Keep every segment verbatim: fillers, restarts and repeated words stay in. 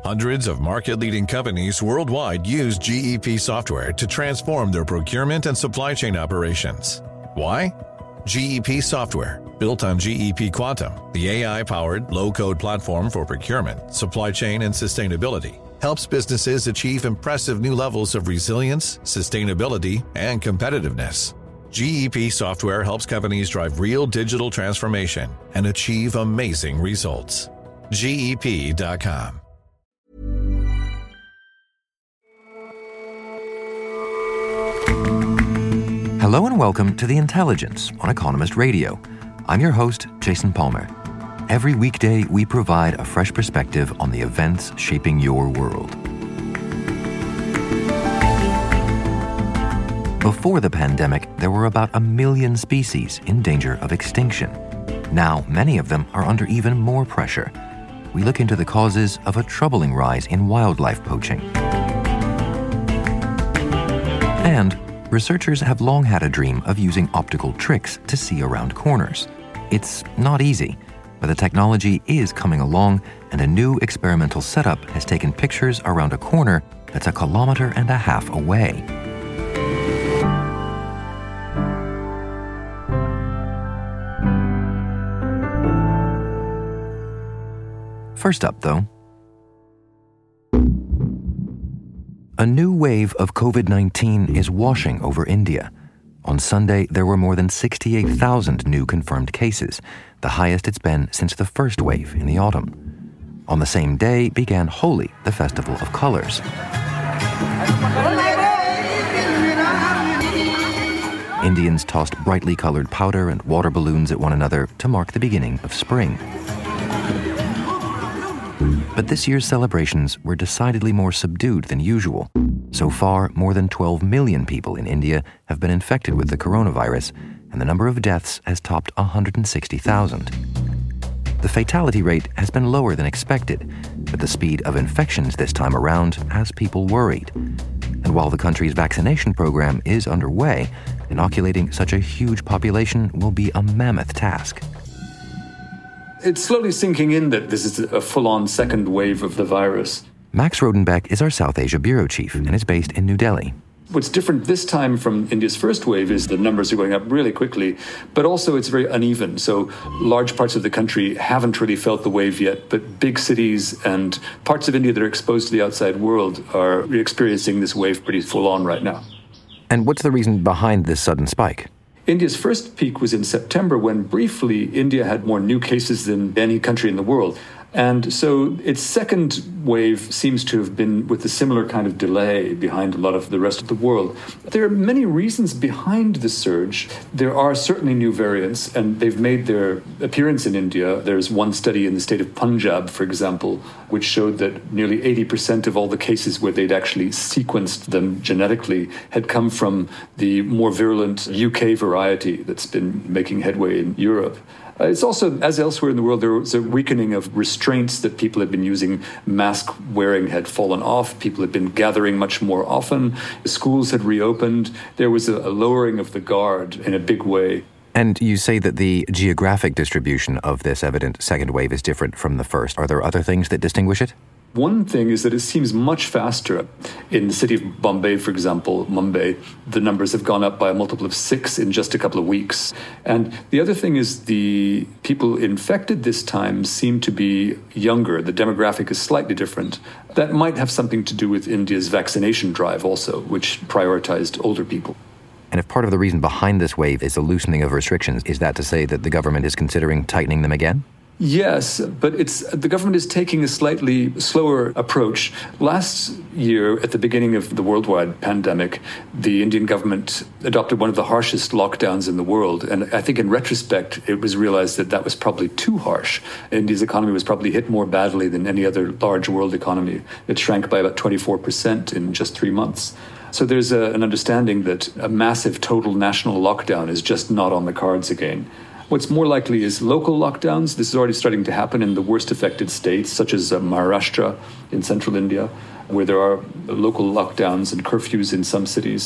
Hundreds of market-leading companies worldwide use G E P software to transform their procurement and supply chain operations. Why? G E P software, built on G E P Quantum, the A I-powered low-code platform for procurement, supply chain, and sustainability, helps businesses achieve impressive new levels of resilience, sustainability, and competitiveness. G E P software helps companies drive real digital transformation and achieve amazing results. G E P dot com. Hello and welcome to The Intelligence on Economist Radio. I'm your host, Jason Palmer. Every weekday, we provide a fresh perspective on the events shaping your world. Before the pandemic, there were about a million species in danger of extinction. Now, many of them are under even more pressure. We look into the causes of a troubling rise in wildlife poaching. And researchers have long had a dream of using optical tricks to see around corners. It's not easy, but the technology is coming along, and a new experimental setup has taken pictures around a corner that's a kilometer and a half away. First up, though, a new wave of covid nineteen is washing over India. On Sunday, there were more than sixty-eight thousand new confirmed cases, the highest it's been since the first wave in the autumn. On the same day began Holi, the festival of colors. Indians tossed brightly colored powder and water balloons at one another to mark the beginning of spring. But this year's celebrations were decidedly more subdued than usual. So far, more than twelve million people in India have been infected with the coronavirus, and the number of deaths has topped one hundred sixty thousand. The fatality rate has been lower than expected, but the speed of infections this time around has people worried. And while the country's vaccination program is underway, inoculating such a huge population will be a mammoth task. It's slowly sinking in that this is a full-on second wave of the virus. Max Rodenbeck is our South Asia bureau chief and is based in New Delhi. What's different this time from India's first wave is the numbers are going up really quickly, but also it's very uneven. So large parts of the country haven't really felt the wave yet, but big cities and parts of India that are exposed to the outside world are experiencing this wave pretty full-on right now. And what's the reason behind this sudden spike? India's first peak was in September, when briefly India had more new cases than any country in the world. And so its second wave seems to have been with a similar kind of delay behind a lot of the rest of the world. There are many reasons behind the surge. There are certainly new variants, and they've made their appearance in India. There's one study in the state of Punjab, for example, which showed that nearly eighty percent of all the cases where they'd actually sequenced them genetically had come from the more virulent U K variety that's been making headway in Europe. Uh, it's also, as elsewhere in the world, there was a weakening of restraints that people had been using. Mask wearing had fallen off. People had been gathering much more often. The schools had reopened. There was a, a lowering of the guard in a big way. And you say that the geographic distribution of this evident second wave is different from the first. Are there other things that distinguish it? One thing is that it seems much faster. In the city of Bombay, for example, Mumbai, the numbers have gone up by a multiple of six in just a couple of weeks. And the other thing is the people infected this time seem to be younger. The demographic is slightly different. That might have something to do with India's vaccination drive also, which prioritized older people. And if part of the reason behind this wave is the loosening of restrictions, is that to say that the government is considering tightening them again? Yes, but it's the government is taking a slightly slower approach. Last year, at the beginning of the worldwide pandemic, the Indian government adopted one of the harshest lockdowns in the world. And I think in retrospect, it was realized that that was probably too harsh. India's economy was probably hit more badly than any other large world economy. It shrank by about twenty-four percent in just three months. So there's a, an understanding that a massive total national lockdown is just not on the cards again. What's more likely is local lockdowns. This is already starting to happen in the worst affected states, such as uh, Maharashtra in central India, where there are local lockdowns and curfews in some cities.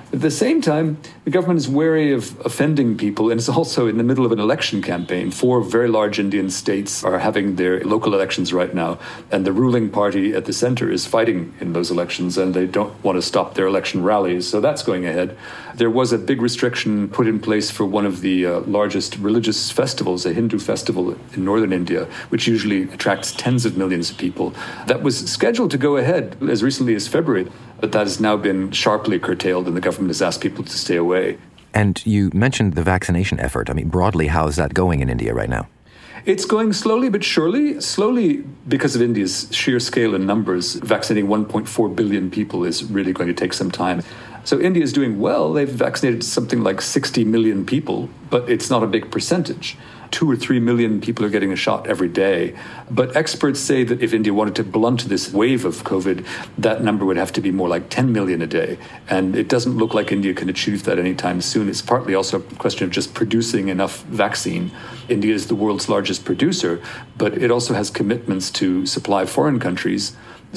At the same time, the government is wary of offending people, and it's also in the middle of an election campaign. Four very large Indian states are having their local elections right now, and the ruling party at the center is fighting in those elections, and they don't want to stop their election rallies, so that's going ahead. There was a big restriction put in place for one of the uh, largest religious festivals, a Hindu festival in northern India, which usually attracts tens of millions of people. That was scheduled to go ahead as recently as February, but that has now been sharply curtailed, and the government has asked people to stay away. And you mentioned the vaccination effort. I mean, broadly, how is that going in India right now? It's going slowly but surely. Slowly, because of India's sheer scale and numbers, vaccinating one point four billion people is really going to take some time. So India is doing well. They've vaccinated something like sixty million people, but it's not a big percentage. Two or three million people are getting a shot every day. But experts say that if India wanted to blunt this wave of COVID, that number would have to be more like ten million a day. And it doesn't look like India can achieve that anytime soon. It's partly also a question of just producing enough vaccine. India is the world's largest producer, but it also has commitments to supply foreign countries.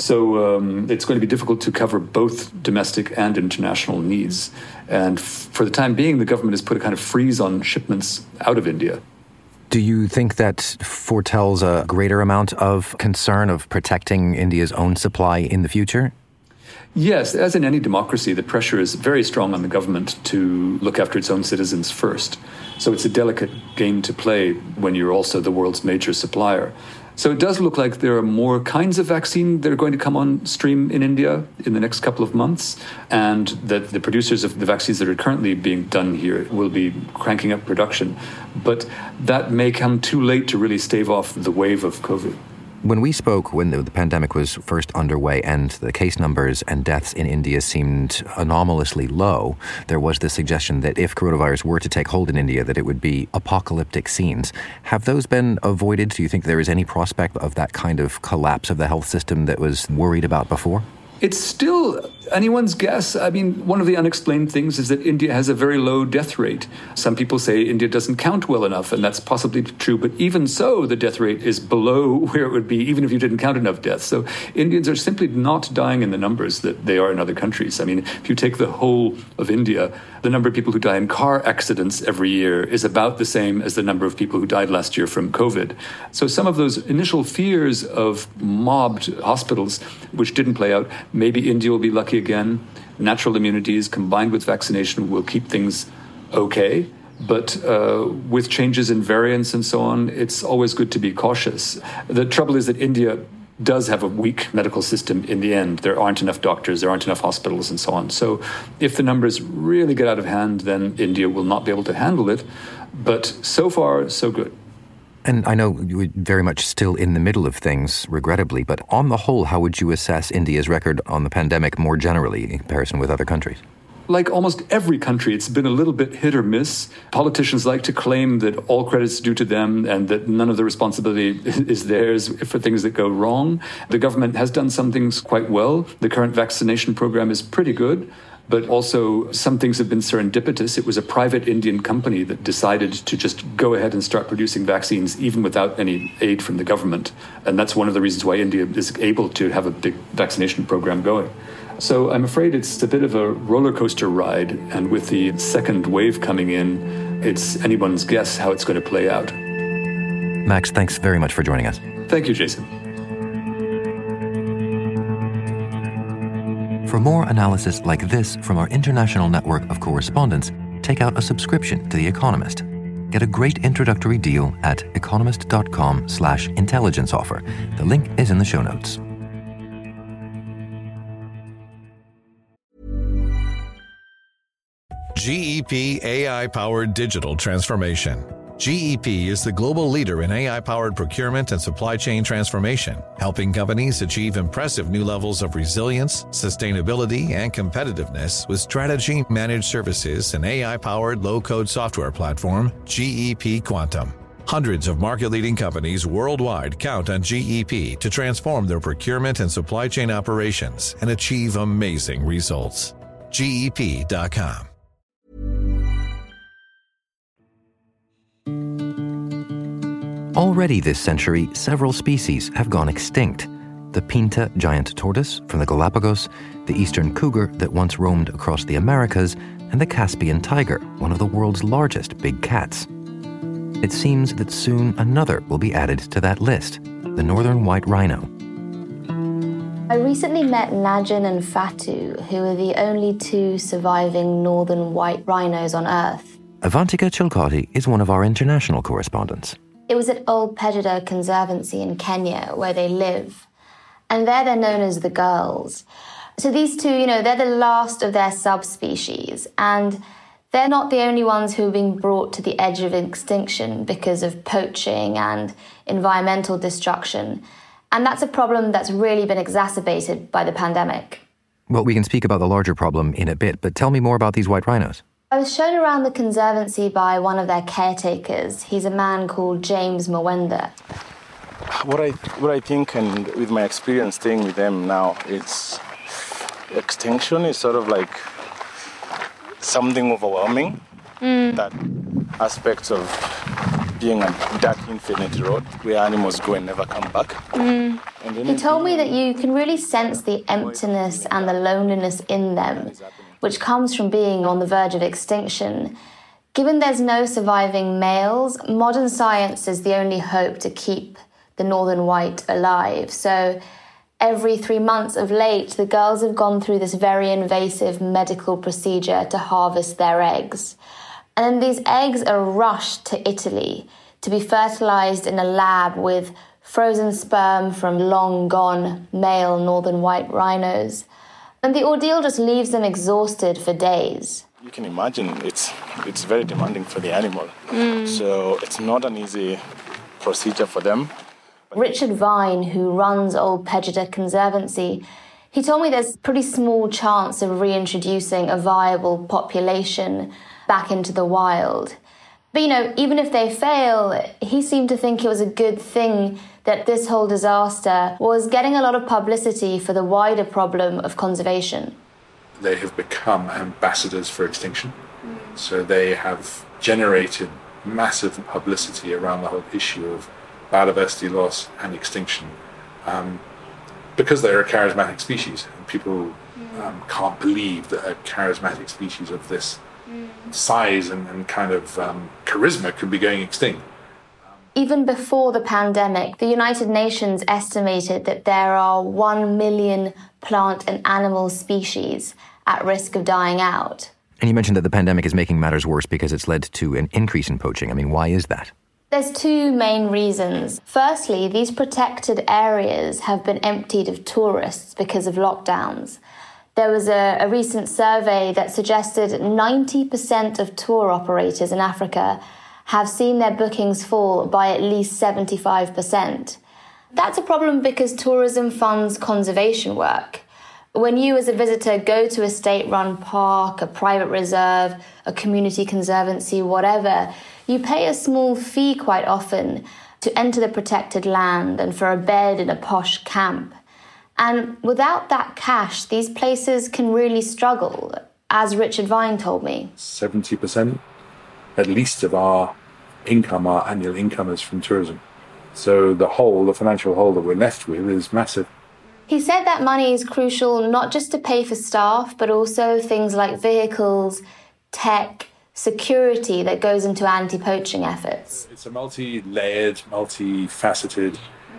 So um, it's going to be difficult to cover both domestic and international needs. And f- for the time being, the government has put a kind of freeze on shipments out of India. Do you think that foretells a greater amount of concern of protecting India's own supply in the future? Yes, as in any democracy, the pressure is very strong on the government to look after its own citizens first. So it's a delicate game to play when you're also the world's major supplier. So it does look like there are more kinds of vaccine that are going to come on stream in India in the next couple of months, and that the producers of the vaccines that are currently being done here will be cranking up production. But that may come too late to really stave off the wave of COVID. When we spoke when the pandemic was first underway and the case numbers and deaths in India seemed anomalously low, there was the suggestion that if coronavirus were to take hold in India, that it would be apocalyptic scenes. Have those been avoided? Do you think there is any prospect of that kind of collapse of the health system that was worried about before? It's still anyone's guess. I mean, one of the unexplained things is that India has a very low death rate. Some people say India doesn't count well enough, and that's possibly true. But even so, the death rate is below where it would be, even if you didn't count enough deaths. So Indians are simply not dying in the numbers that they are in other countries. I mean, if you take the whole of India, the number of people who die in car accidents every year is about the same as the number of people who died last year from COVID. So some of those initial fears of mobbed hospitals, which didn't play out, maybe India will be lucky again. Natural immunities combined with vaccination will keep things okay. But uh, with changes in variants and so on, it's always good to be cautious. The trouble is that India does have a weak medical system in the end. There aren't enough doctors, there aren't enough hospitals and so on. So if the numbers really get out of hand, then India will not be able to handle it. But so far, so good. And I know you're very much still in the middle of things, regrettably, but on the whole, how would you assess India's record on the pandemic more generally in comparison with other countries? Like almost every country, it's been a little bit hit or miss. Politicians like to claim that all credit's due to them and that none of the responsibility is theirs for things that go wrong. The government has done some things quite well. The current vaccination program is pretty good. But also, some things have been serendipitous. It was a private Indian company that decided to just go ahead and start producing vaccines, even without any aid from the government. And that's one of the reasons why India is able to have a big vaccination program going. So I'm afraid it's a bit of a roller coaster ride. And with the second wave coming in, it's anyone's guess how it's going to play out. Max, thanks very much for joining us. Thank you, Jason. For more analysis like this from our international network of correspondents, take out a subscription to The Economist. Get a great introductory deal at economist.com slash intelligence offer. The link is in the show notes. G E P A I-powered digital transformation. G E P is the global leader in A I-powered procurement and supply chain transformation, helping companies achieve impressive new levels of resilience, sustainability, and competitiveness with strategy, managed services, and A I-powered low-code software platform, G E P Quantum. Hundreds of market-leading companies worldwide count on G E P to transform their procurement and supply chain operations and achieve amazing results. G E P dot com. Already this century, several species have gone extinct. the Pinta giant tortoise from the Galapagos, the eastern cougar that once roamed across the Americas, and the Caspian tiger, one of the world's largest big cats. It seems that soon another will be added to that list, the northern white rhino. I recently met Najin and Fatu, who are the only two surviving northern white rhinos on Earth. Avantika Chilcote is one of our international correspondents. It was at Old Pejeta Conservancy in Kenya, where they live. And there they're known as the girls. So these two, you know, they're the last of their subspecies. And they're not the only ones who are being brought to the edge of extinction because of poaching and environmental destruction. And that's a problem that's really been exacerbated by the pandemic. Well, we can speak about the larger problem in a bit, but tell me more about these white rhinos. I was shown around the conservancy by one of their caretakers. He's a man called James Mwenda. What I what I think, and with my experience staying with them now, it's extinction is sort of like something overwhelming. Mm. That aspects of being a dark infinity road where animals go and never come back. Mm. He told me that you can really sense the emptiness and the loneliness in them, which comes from being on the verge of extinction. Given there's no surviving males, modern science is the only hope to keep the northern white alive. So every three months of late, the girls have gone through this very invasive medical procedure to harvest their eggs. And then these eggs are rushed to Italy to be fertilized in a lab with frozen sperm from long-gone male northern white rhinos. And the ordeal just leaves them exhausted for days. You can imagine it's it's very demanding for the animal. Mm. So it's not an easy procedure for them. Richard Vine, who runs Old Pejeta Conservancy, he told me there's pretty small chance of reintroducing a viable population back into the wild. But, you know, even if they fail, he seemed to think it was a good thing that this whole disaster was getting a lot of publicity for the wider problem of conservation. They have become ambassadors for extinction. Mm. So they have generated massive publicity around the whole issue of biodiversity loss and extinction um, because they're a charismatic species. And people um, can't believe that a charismatic species of this mm. size and, and kind of um, charisma could be going extinct. Even before the pandemic, the United Nations estimated that there are one million plant and animal species at risk of dying out. And you mentioned that the pandemic is making matters worse because it's led to an increase in poaching. I mean, why is that? There's two main reasons. Firstly, these protected areas have been emptied of tourists because of lockdowns. There was a, a recent survey that suggested ninety percent of tour operators in Africa have seen their bookings fall by at least seventy-five percent. That's a problem because tourism funds conservation work. When you as a visitor go to a state-run park, a private reserve, a community conservancy, whatever, you pay a small fee quite often to enter the protected land and for a bed in a posh camp. And without that cash, these places can really struggle, as Richard Vine told me. seventy percent at least of our income, our annual income, is from tourism. So the hole, the financial hole that we're left with is massive. He said that money is crucial not just to pay for staff, but also things like vehicles, tech, security that goes into anti-poaching efforts. It's a multi-layered, multi-faceted,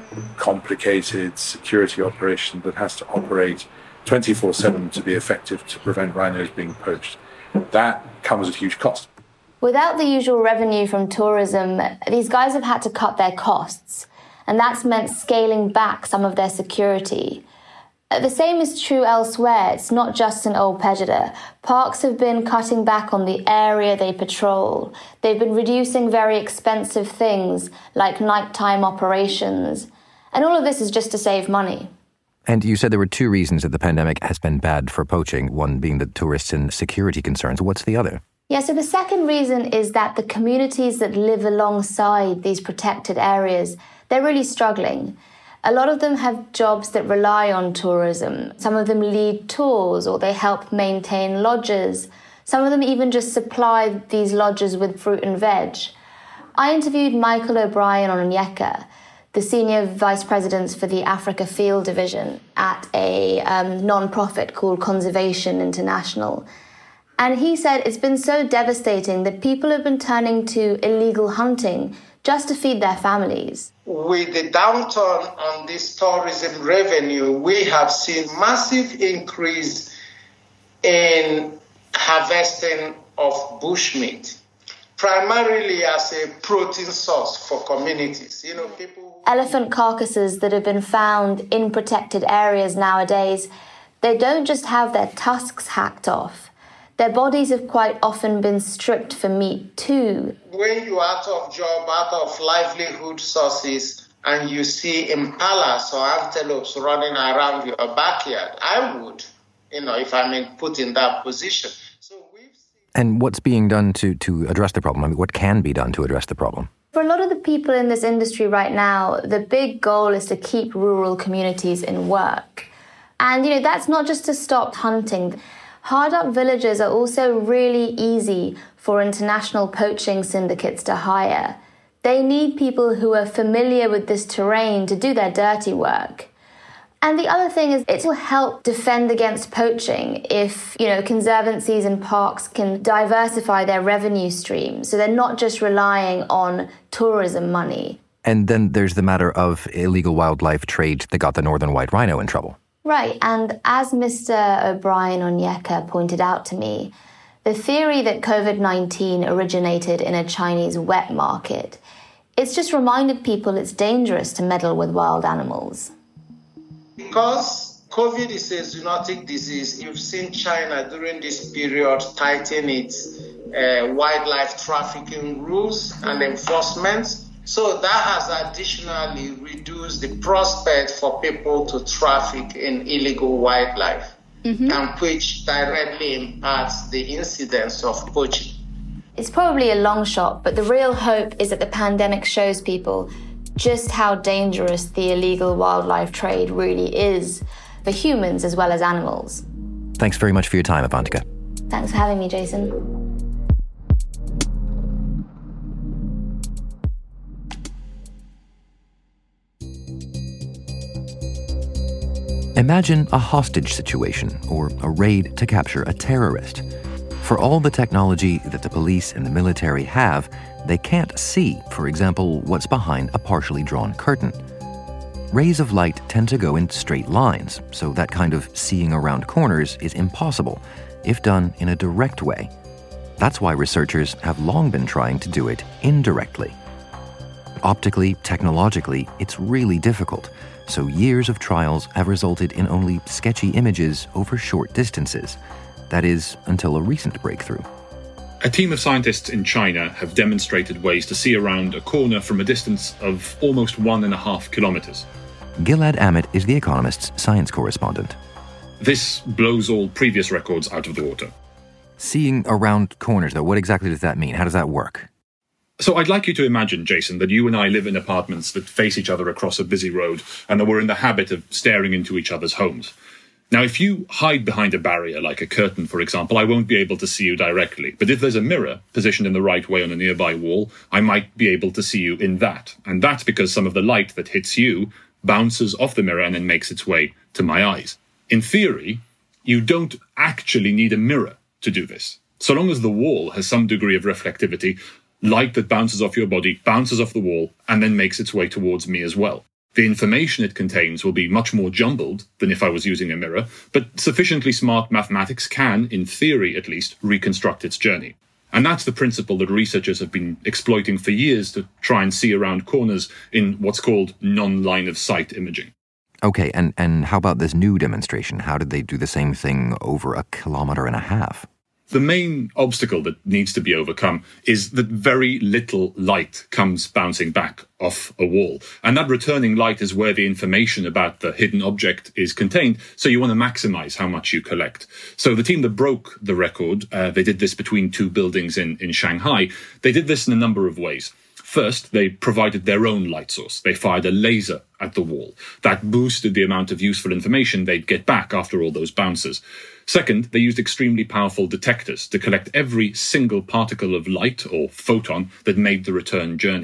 complicated security operation that has to operate twenty-four seven to be effective to prevent rhinos being poached. That comes at huge cost. Without the usual revenue from tourism, these guys have had to cut their costs, and that's meant scaling back some of their security. The same is true elsewhere. It's not just in Old Pejeta. Parks have been cutting back on the area they patrol. They've been reducing very expensive things like nighttime operations. And all of this is just to save money. And you said there were two reasons that the pandemic has been bad for poaching, one being the tourists and security concerns. What's the other? Yeah, so the second reason is that the communities that live alongside these protected areas, they're really struggling. A lot of them have jobs that rely on tourism. Some of them lead tours or they help maintain lodges. Some of them even just supply these lodges with fruit and veg. I interviewed Michael O'Brien on Onyeka. the senior vice presidents for the Africa Field Division at a um, non-profit called Conservation International. And he said it's been so devastating that people have been turning to illegal hunting just to feed their families. With the downturn on this tourism revenue, we have seen massive increase in harvesting of bushmeat, primarily as a protein source for communities. You know, people. Elephant carcasses that have been found in protected areas nowadays, they don't just have their tusks hacked off. Their bodies have quite often been stripped for meat too. When you're out of job, out of livelihood sources, and you see impalas or antelopes running around your backyard, I would, you know, if I'm in, put in that position. So we've seen... And what's being done to, to address the problem? I mean, what can be done to address the problem? For a lot of the people in this industry right now, the big goal is to keep rural communities in work. And, you know, that's not just to stop hunting. Hard-up villages are also really easy for international poaching syndicates to hire. They need people who are familiar with this terrain to do their dirty work. And the other thing is it will help defend against poaching if, you know, conservancies and parks can diversify their revenue stream so they're not just relying on tourism money. And then there's the matter of illegal wildlife trade that got the northern white rhino in trouble. Right, and as Mister O'Brien Onyeka pointed out to me, the theory that COVID nineteen originated in a Chinese wet market, it's just reminded people it's dangerous to meddle with wild animals. Because COVID is a zoonotic disease, you've seen China during this period tighten its uh, wildlife trafficking rules and enforcement. So that has additionally reduced the prospect for people to traffic in illegal wildlife, mm-hmm. and which directly impacts the incidence of poaching. It's probably a long shot, but the real hope is that the pandemic shows people just how dangerous the illegal wildlife trade really is for humans as well as animals. Thanks very much for your time, Avantika. Thanks for having me, Jason. Imagine a hostage situation or a raid to capture a terrorist. For all the technology that the police and the military have, they can't see, for example, what's behind a partially drawn curtain. Rays of light tend to go in straight lines, so that kind of seeing around corners is impossible if done in a direct way. That's why researchers have long been trying to do it indirectly. Optically, technologically, it's really difficult. So years of trials have resulted in only sketchy images over short distances. That is, until a recent breakthrough. A team of scientists in China have demonstrated ways to see around a corner from a distance of almost one and a half kilometers. Gilad Amit is The Economist's science correspondent. This blows all previous records out of the water. Seeing around corners, though, what exactly does that mean? How does that work? So I'd like you to imagine, Jason, that you and I live in apartments that face each other across a busy road and that we're in the habit of staring into each other's homes. Now, if you hide behind a barrier, like a curtain, for example, I won't be able to see you directly. But if there's a mirror positioned in the right way on a nearby wall, I might be able to see you in that. And that's because some of the light that hits you bounces off the mirror and then makes its way to my eyes. In theory, you don't actually need a mirror to do this. So long as the wall has some degree of reflectivity, light that bounces off your body bounces off the wall and then makes its way towards me as well. The information it contains will be much more jumbled than if I was using a mirror, but sufficiently smart mathematics can, in theory at least, reconstruct its journey. And that's the principle that researchers have been exploiting for years to try and see around corners in what's called non-line of sight imaging. Okay, and, and how about this new demonstration? How did they do the same thing over a kilometer and a half? The main obstacle that needs to be overcome is that very little light comes bouncing back off a wall. And that returning light is where the information about the hidden object is contained. So you want to maximize how much you collect. So the team that broke the record, uh, they did this between two buildings in, in Shanghai. They did this in a number of ways. First, they provided their own light source. They fired a laser at the wall. That boosted the amount of useful information they'd get back after all those bounces. Second, they used extremely powerful detectors to collect every single particle of light or photon that made the return journey.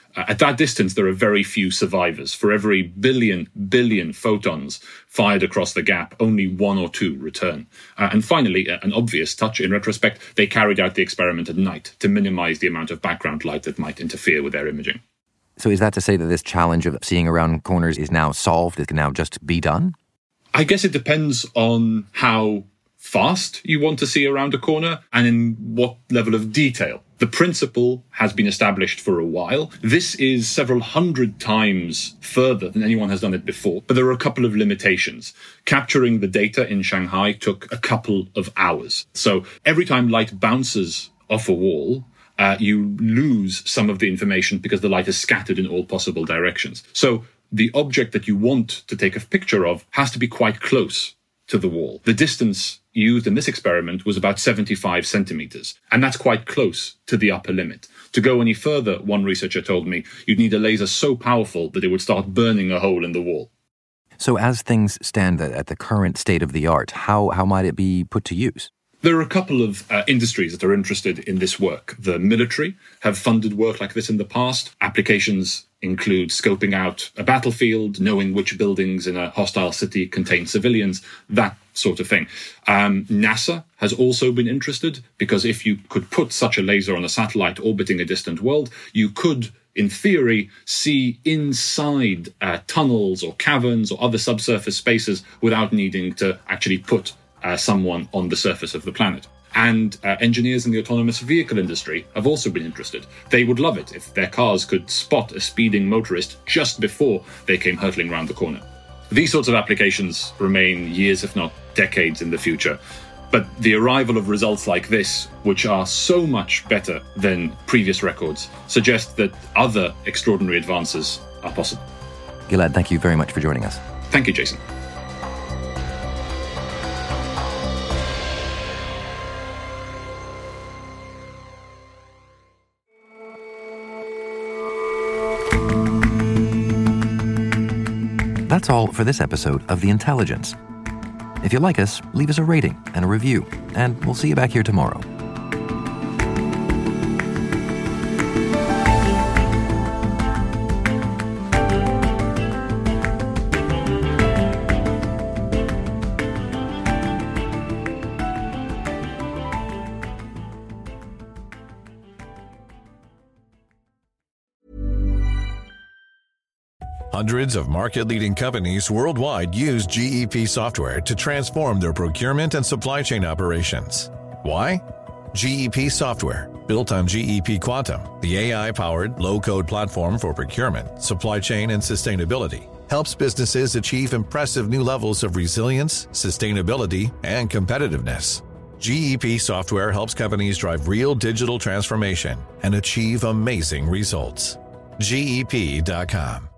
Uh, at that distance, there are very few survivors. For every billion, billion photons fired across the gap, only one or two return. Uh, and finally, an obvious touch in retrospect, they carried out the experiment at night to minimize the amount of background light that might interfere with their imaging. So is that to say that this challenge of seeing around corners is now solved? It can now just be done? I guess it depends on how fast you want to see around a corner and in what level of detail. The principle has been established for a while. This is several hundred times further than anyone has done it before, but there are a couple of limitations. Capturing the data in Shanghai took a couple of hours. So every time light bounces off a wall, uh, you lose some of the information because the light is scattered in all possible directions. So the object that you want to take a picture of has to be quite close to the wall. The distance used in this experiment was about seventy-five centimeters, and that's quite close to the upper limit. To go any further, one researcher told me, you'd need a laser so powerful that it would start burning a hole in the wall. So as things stand at the current state of the art, how, how might it be put to use? There are a couple of uh, industries that are interested in this work. The military have funded work like this in the past. Applications include scoping out a battlefield, knowing which buildings in a hostile city contain civilians, that sort of thing. Um, NASA has also been interested because if you could put such a laser on a satellite orbiting a distant world, you could, in theory, see inside uh, tunnels or caverns or other subsurface spaces without needing to actually put uh, someone on the surface of the planet. And uh, engineers in the autonomous vehicle industry have also been interested. They would love it if their cars could spot a speeding motorist just before they came hurtling around the corner. These sorts of applications remain years, if not decades, in the future. But the arrival of results like this, which are so much better than previous records, suggest that other extraordinary advances are possible. Gilad, thank you very much for joining us. Thank you, Jason. That's all for this episode of The Intelligence. If you like us, leave us a rating and a review, and we'll see you back here tomorrow. Hundreds of market-leading companies worldwide use G E P software to transform their procurement and supply chain operations. Why? G E P software, built on G E P Quantum, the A I-powered low-code platform for procurement, supply chain, and sustainability, helps businesses achieve impressive new levels of resilience, sustainability, and competitiveness. G E P software helps companies drive real digital transformation and achieve amazing results. G E P dot com